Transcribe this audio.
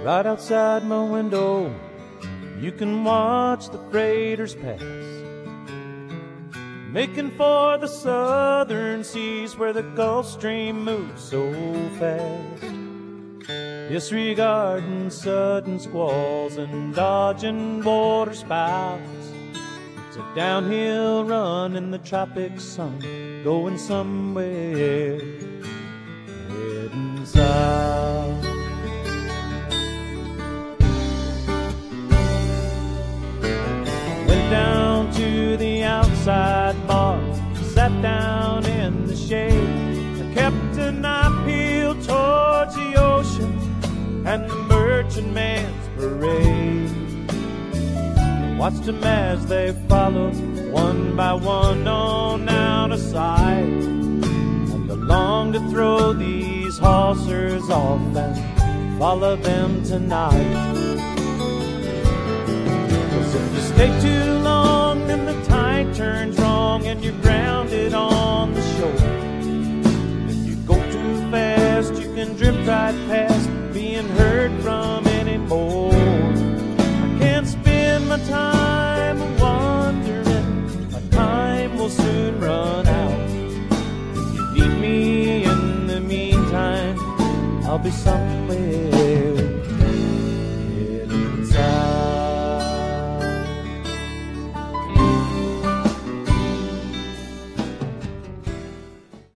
Right outside my window, you can watch the freighters pass, making for the southern seas where the Gulf Stream moves so fast. Disregarding sudden squalls and dodging water spouts, it's a downhill run in the tropic sun, going somewhere, heading south. Went down to the outside bar, sat down in the shade. I kept an eye peeled towards the ocean and the merchantman's parade. Watched them as they followed one by one on out of sight, and I long to throw these hawsers off and follow them tonight. 'Cause if you stay too long, then the tide turns wrong and you're grounded on the shore. If you go too fast, you can drift right past being heard from anymore. I can't spend my time wandering, my time will soon run out. If you need me in the meantime, I'll be somewhere